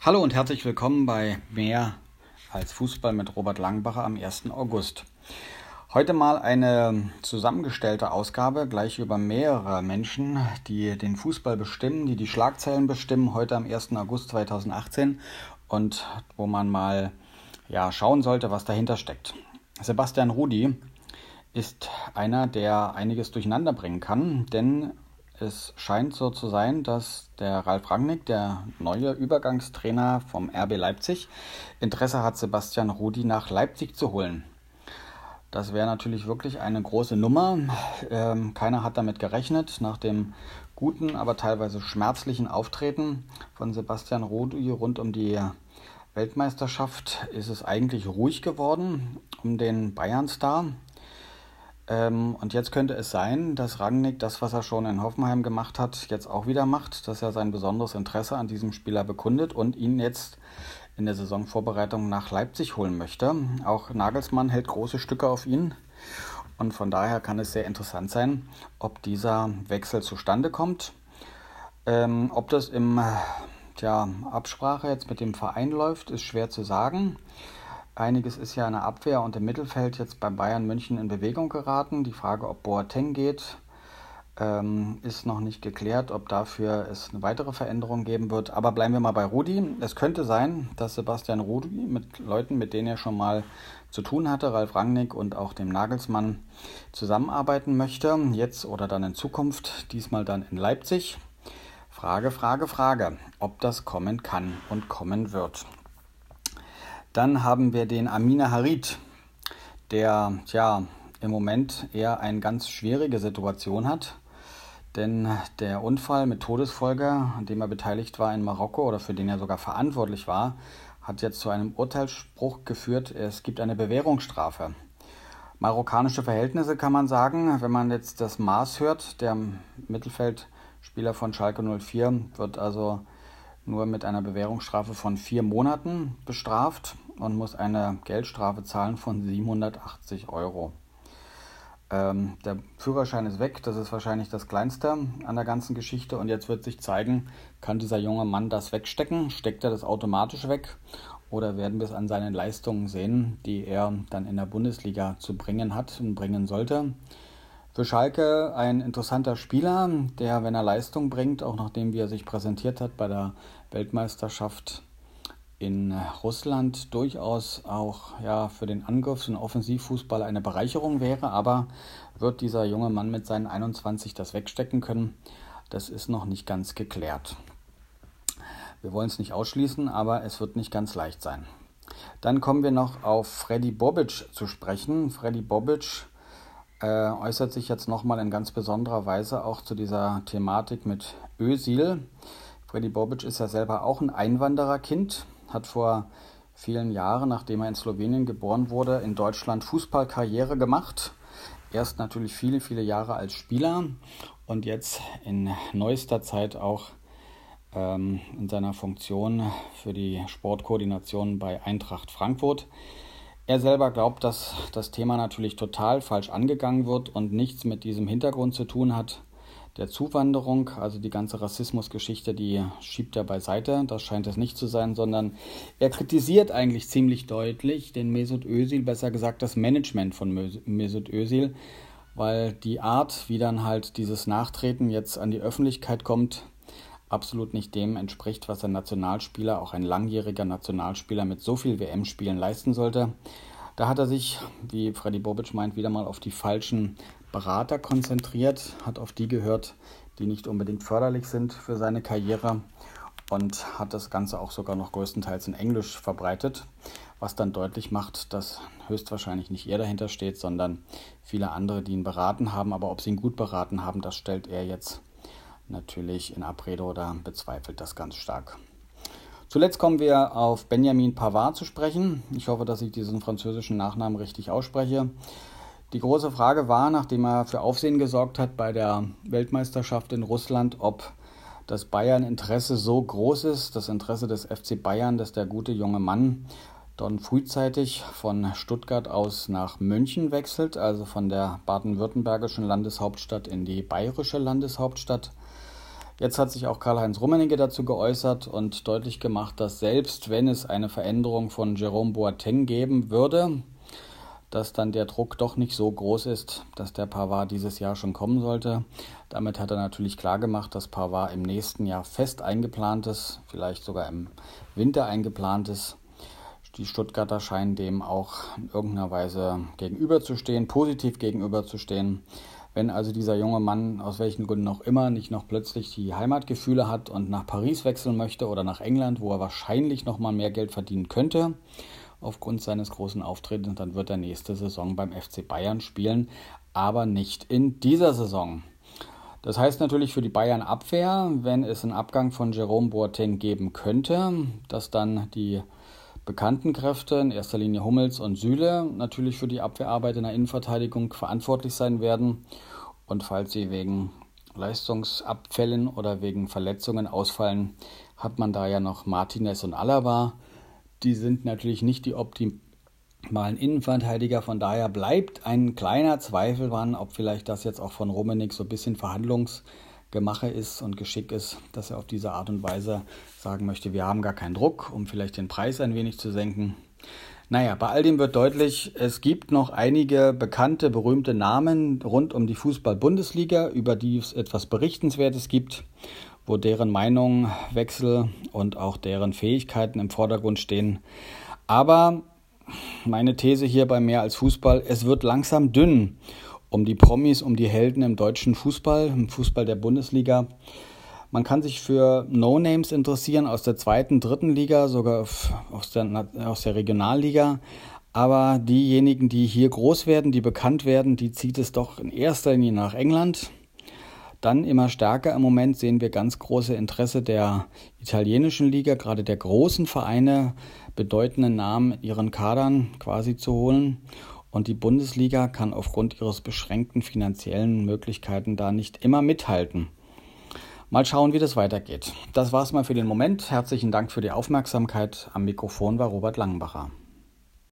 Hallo und herzlich willkommen bei Mehr als Fußball mit Robert Langbacher am 1. August. Heute mal eine zusammengestellte Ausgabe, gleich über mehrere Menschen, die den Fußball bestimmen, die die Schlagzeilen bestimmen, heute am 1. August 2018 und wo man mal schauen sollte, was dahinter steckt. Sebastian Rudy ist einer, der einiges durcheinander bringen kann, denn es scheint so zu sein, dass der Ralf Rangnick, der neue Übergangstrainer vom RB Leipzig, Interesse hat, Sebastian Rudy nach Leipzig zu holen. Das wäre natürlich wirklich eine große Nummer. Keiner hat damit gerechnet. Nach dem guten, aber teilweise schmerzlichen Auftreten von Sebastian Rudy rund um die Weltmeisterschaft ist es eigentlich ruhig geworden um den Bayern-Star. Und jetzt könnte es sein, dass Rangnick das, was er schon in Hoffenheim gemacht hat, jetzt auch wieder macht, dass er sein besonderes Interesse an diesem Spieler bekundet und ihn jetzt in der Saisonvorbereitung nach Leipzig holen möchte. Auch Nagelsmann hält große Stücke auf ihn und von daher kann es sehr interessant sein, ob dieser Wechsel zustande kommt. Ob das im Absprache jetzt mit dem Verein läuft, ist schwer zu sagen. Einiges ist ja in der Abwehr und im Mittelfeld jetzt bei Bayern München in Bewegung geraten. Die Frage, ob Boateng geht, ist noch nicht geklärt, ob dafür es eine weitere Veränderung geben wird. Aber bleiben wir mal bei Rudy. Es könnte sein, dass Sebastian Rudy mit Leuten, mit denen er schon mal zu tun hatte, Ralf Rangnick und auch dem Nagelsmann, zusammenarbeiten möchte. Jetzt oder dann in Zukunft, diesmal dann in Leipzig. Frage, ob das kommen kann und kommen wird. Dann haben wir den Amine Harit, der im Moment eher eine ganz schwierige Situation hat. Denn der Unfall mit Todesfolge, an dem er beteiligt war in Marokko oder für den er sogar verantwortlich war, hat jetzt zu einem Urteilsspruch geführt, es gibt eine Bewährungsstrafe. Marokkanische Verhältnisse kann man sagen, wenn man jetzt das Maß hört, der Mittelfeldspieler von Schalke 04 wird also nur mit einer Bewährungsstrafe von 4 Monaten bestraft und muss eine Geldstrafe zahlen von 780 €. Der Führerschein ist weg, das ist wahrscheinlich das Kleinste an der ganzen Geschichte und jetzt wird sich zeigen, kann dieser junge Mann das wegstecken, steckt er das automatisch weg oder werden wir es an seinen Leistungen sehen, die er dann in der Bundesliga zu bringen hat und bringen sollte. Für Schalke ein interessanter Spieler, der, wenn er Leistung bringt, auch nachdem wie er sich präsentiert hat bei der Weltmeisterschaft in Russland, durchaus auch für den Angriffs- und Offensivfußball eine Bereicherung wäre. Aber wird dieser junge Mann mit seinen 21 das wegstecken können? Das ist noch nicht ganz geklärt. Wir wollen es nicht ausschließen, aber es wird nicht ganz leicht sein. Dann kommen wir noch auf Freddy Bobic zu sprechen. Freddy Bobic äußert sich jetzt nochmal in ganz besonderer Weise auch zu dieser Thematik mit Özil. Freddy Bobic ist ja selber auch ein Einwandererkind, hat vor vielen Jahren, nachdem er in Slowenien geboren wurde, in Deutschland Fußballkarriere gemacht. Erst natürlich viele, viele Jahre als Spieler und jetzt in neuester Zeit auch in seiner Funktion für die Sportkoordination bei Eintracht Frankfurt. Er selber glaubt, dass das Thema natürlich total falsch angegangen wird und nichts mit diesem Hintergrund zu tun hat, der Zuwanderung, also die ganze Rassismusgeschichte, die schiebt er beiseite, das scheint es nicht zu sein, sondern er kritisiert eigentlich ziemlich deutlich den Mesut Özil, besser gesagt das Management von Mesut Özil, weil die Art, wie dann halt dieses Nachtreten jetzt an die Öffentlichkeit kommt, absolut nicht dem entspricht, was ein Nationalspieler, auch ein langjähriger Nationalspieler mit so viel WM-Spielen leisten sollte. Da hat er sich, wie Freddy Bobic meint, wieder mal auf die falschen Berater konzentriert, hat auf die gehört, die nicht unbedingt förderlich sind für seine Karriere und hat das Ganze auch sogar noch größtenteils in Englisch verbreitet, was dann deutlich macht, dass höchstwahrscheinlich nicht er dahinter steht, sondern viele andere, die ihn beraten haben. Aber ob sie ihn gut beraten haben, das stellt er jetzt natürlich in Abrede oder bezweifelt das ganz stark. Zuletzt kommen wir auf Benjamin Pavard zu sprechen. Ich hoffe, dass ich diesen französischen Nachnamen richtig ausspreche. Die große Frage war, nachdem er für Aufsehen gesorgt hat bei der Weltmeisterschaft in Russland, ob das Bayern-Interesse so groß ist, das Interesse des FC Bayern, dass der gute junge Mann dann frühzeitig von Stuttgart aus nach München wechselt, also von der baden-württembergischen Landeshauptstadt in die bayerische Landeshauptstadt. Jetzt hat sich auch Karl-Heinz Rummenigge dazu geäußert und deutlich gemacht, dass selbst wenn es eine Veränderung von Jerome Boateng geben würde, dass dann der Druck doch nicht so groß ist, dass der Pavard dieses Jahr schon kommen sollte. Damit hat er natürlich klargemacht, dass Pavard im nächsten Jahr fest eingeplant ist, vielleicht sogar im Winter eingeplant ist. Die Stuttgarter scheinen dem auch in irgendeiner Weise gegenüberzustehen, positiv gegenüberzustehen. Wenn also dieser junge Mann aus welchen Gründen auch immer nicht noch plötzlich die Heimatgefühle hat und nach Paris wechseln möchte oder nach England, wo er wahrscheinlich noch mal mehr Geld verdienen könnte, aufgrund seines großen Auftretens, dann wird er nächste Saison beim FC Bayern spielen, aber nicht in dieser Saison. Das heißt natürlich für die Bayern-Abwehr, wenn es einen Abgang von Jerome Boateng geben könnte, dass dann die bekannten Kräfte, in erster Linie Hummels und Süle, natürlich für die Abwehrarbeit in der Innenverteidigung verantwortlich sein werden. Und falls sie wegen Leistungsabfällen oder wegen Verletzungen ausfallen, hat man da ja noch Martinez und Alaba. Die sind natürlich nicht die optimalen Innenverteidiger, von daher bleibt ein kleiner Zweifel dran, ob vielleicht das jetzt auch von Rummenigge so ein bisschen Verhandlungsgemache ist und Geschick ist, dass er auf diese Art und Weise sagen möchte, wir haben gar keinen Druck, um vielleicht den Preis ein wenig zu senken. Naja, bei all dem wird deutlich, es gibt noch einige bekannte, berühmte Namen rund um die Fußball-Bundesliga, über die es etwas Berichtenswertes gibt, wo deren Meinung, Wechsel und auch deren Fähigkeiten im Vordergrund stehen. Aber meine These hier bei Mehr als Fußball, es wird langsam dünn um die Promis, um die Helden im deutschen Fußball, im Fußball der Bundesliga. Man kann sich für No-Names interessieren aus der 2., 3. Liga, sogar aus der Regionalliga. Aber diejenigen, die hier groß werden, die bekannt werden, die zieht es doch in erster Linie nach England. Dann immer stärker im Moment sehen wir ganz große Interesse der italienischen Liga, gerade der großen Vereine, bedeutende Namen in ihren Kadern quasi zu holen. Und die Bundesliga kann aufgrund ihres beschränkten finanziellen Möglichkeiten da nicht immer mithalten. Mal schauen, wie das weitergeht. Das war's mal für den Moment. Herzlichen Dank für die Aufmerksamkeit. Am Mikrofon war Robert Langenbacher.